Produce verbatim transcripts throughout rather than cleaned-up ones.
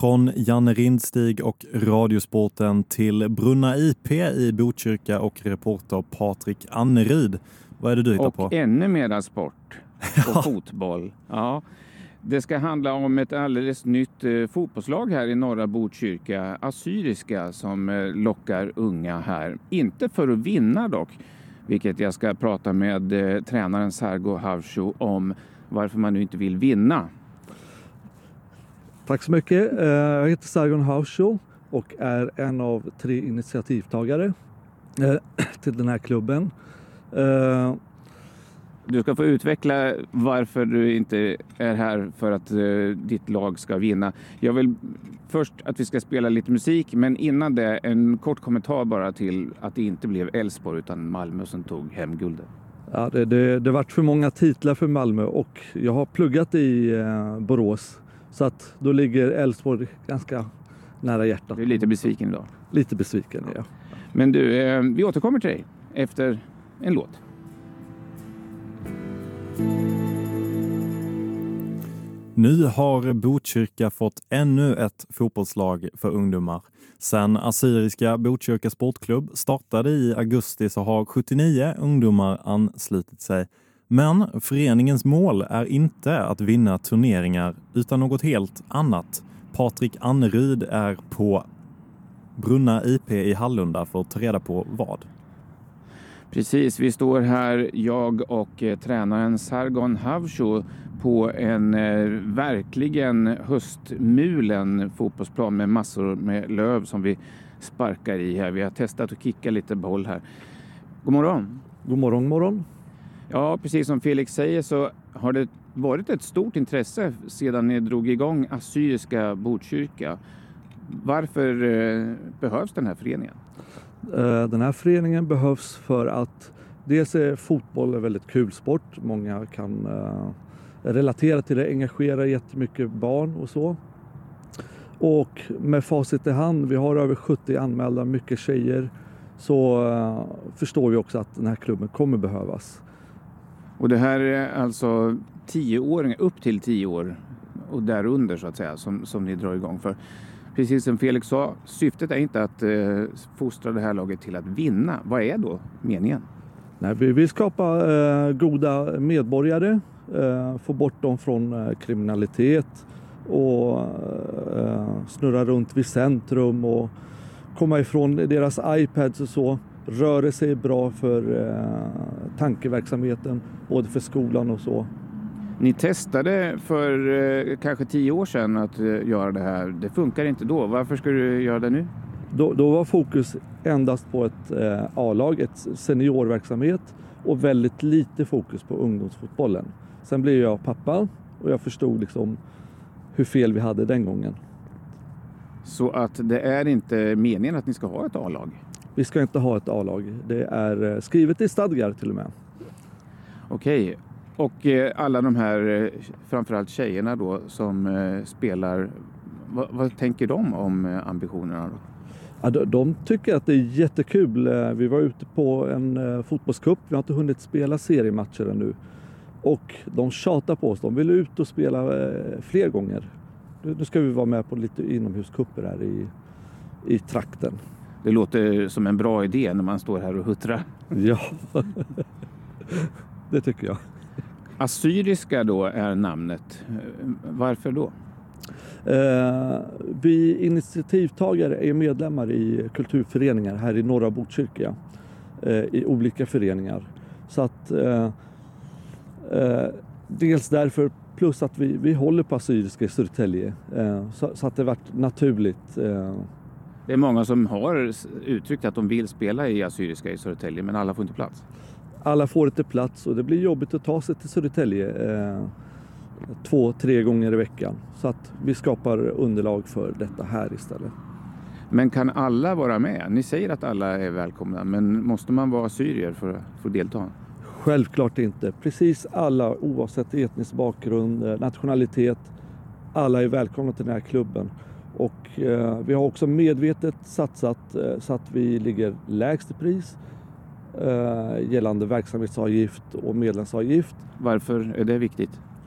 Från Janne Rindstig och Radiosporten till Brunna I P i Botkyrka och reporter Patrik Anneryd. Vad är det du hittar och på? Och ännu mera sport och fotboll. Ja. Det ska handla om ett alldeles nytt eh, fotbollslag här i norra Botkyrka, Assyriska, som eh, lockar unga här. Inte för att vinna dock, vilket jag ska prata med eh, tränaren Sargo Havsho om varför man nu inte vill vinna. Tack så mycket. Jag heter Sargon Havsho och är en av tre initiativtagare till den här klubben. Du ska få utveckla varför du inte är här för att ditt lag ska vinna. Jag vill först att vi ska spela lite musik, men innan det en kort kommentar bara till att det inte blev Elfsborg utan Malmö som tog hem guldet. Ja, det, det, det har varit för många titlar för Malmö och jag har pluggat i eh, Borås. Så att då ligger Elfsborg ganska nära hjärtat. Du är lite besviken idag. Lite besviken, ja. Men du, eh, vi återkommer till dig efter en låt. Nu har Botkyrka fått ännu ett fotbollslag för ungdomar. Sen Assyriska Botkyrka Sportklubb startade i augusti så har sjuttionio ungdomar anslutit sig. Men föreningens mål är inte att vinna turneringar utan något helt annat. Patrik Anneryd är på Brunna I P i Hallunda för att ta reda på vad. Precis, vi står här, jag och eh, tränaren Sargon Havsho på en eh, verkligen höstmulen fotbollsplan med massor med löv som vi sparkar i här. Vi har testat att kicka lite boll här. God morgon. God morgon, morgon. Ja, precis som Felix säger så har det varit ett stort intresse sedan ni drog igång Assyriska Botkyrka. Varför eh, behövs den här föreningen? Den här föreningen behövs för att dels är fotboll en väldigt kul sport. Många kan uh, relatera till det, engagera jättemycket barn och så. Och med facit i hand, vi har över sjuttio anmälda, mycket tjejer, så uh, förstår vi också att den här klubben kommer behövas. Och det här är alltså tioåringar, upp till tio år och därunder så att säga, som, som ni drar igång för. Precis som Felix sa, syftet är inte att eh, fostra det här laget till att vinna. Vad är då meningen? Nej, vi vill skapa eh, goda medborgare, eh, få bort dem från eh, kriminalitet och eh, snurra runt vid centrum och komma ifrån deras iPads och så. Rörelse är bra för eh, tankeverksamheten, både för skolan och så. Ni testade för eh, kanske tio år sedan att eh, göra det här. Det funkar inte då. Varför ska du göra det nu? Då, då var fokus endast på ett eh, A-lag, ett seniorverksamhet och väldigt lite fokus på ungdomsfotbollen. Sen blev jag pappa och jag förstod liksom hur fel vi hade den gången. Så att det är inte meningen att ni ska ha ett A-lag? Vi ska inte ha ett A-lag. Det är skrivet i stadgar till och med. Okej. Och alla de här, framförallt tjejerna då, som eh, spelar, vad, vad tänker de om ambitionerna då? Ja, de, de tycker att det är jättekul. Vi var ute på en uh, fotbollscup. Vi har inte hunnit spela seriematcher ännu. Och de tjatar på oss. De vill ut och spela uh, fler gånger. Nu, nu ska vi vara med på lite inomhuskupper här i, i trakten. Det låter som en bra idé när man står här och huttrar. Ja, det tycker jag. Assyriska då är namnet. Varför då? Eh, vi initiativtagare är medlemmar i kulturföreningar här i norra Botkyrka. Eh, I olika föreningar. Så att eh, eh, dels därför plus att vi, vi håller på Assyriska i Södertälje. Eh, så, så att det varit naturligt. Eh. Det är många som har uttryckt att de vill spela i Assyriska i Södertälje, men alla får inte plats. Alla får inte plats och det blir jobbigt att ta sig till Södertälje eh, två, tre gånger i veckan. Så att vi skapar underlag för detta här istället. Men kan alla vara med? Ni säger att alla är välkomna, men måste man vara assyrier för att få delta? Självklart inte. Precis alla, oavsett etnisk bakgrund, nationalitet, alla är välkomna till den här klubben. Och eh, vi har också medvetet satsat eh, så att vi ligger lägst i pris eh, gällande verksamhetsavgift och medlemsavgift. Varför är det viktigt?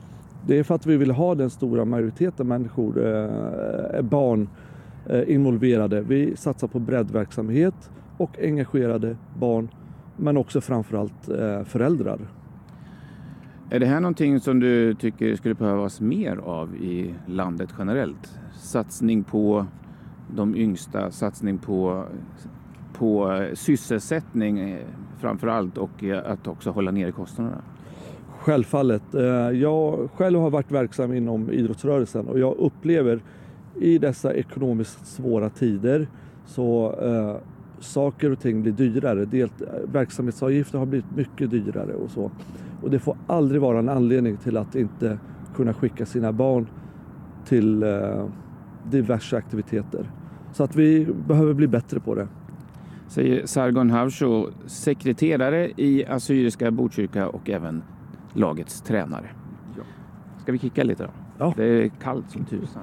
Det är för att vi vill ha den stora majoriteten människor, eh, barn eh, involverade. Vi satsar på breddverksamhet och engagerade barn, men också framförallt eh, föräldrar. Är det här någonting som du tycker skulle behövas mer av i landet generellt? Satsning på de yngsta, satsning på, på sysselsättning framför allt och att också hålla ner kostnaderna? Självfallet. Jag själv har varit verksam inom idrottsrörelsen och jag upplever i dessa ekonomiskt svåra tider så eh, saker och ting blir dyrare. Del, verksamhetsavgifter har blivit mycket dyrare och så. Och det får aldrig vara en anledning till att inte kunna skicka sina barn till eh, diverse aktiviteter. Så att vi behöver bli bättre på det. Säger Sargon Havsho, sekreterare i Assyriska Botkyrka och även lagets tränare. Ja. Ska vi kicka lite då? Ja. Det är kallt som tusan.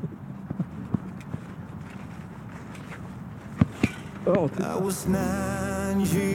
Ja,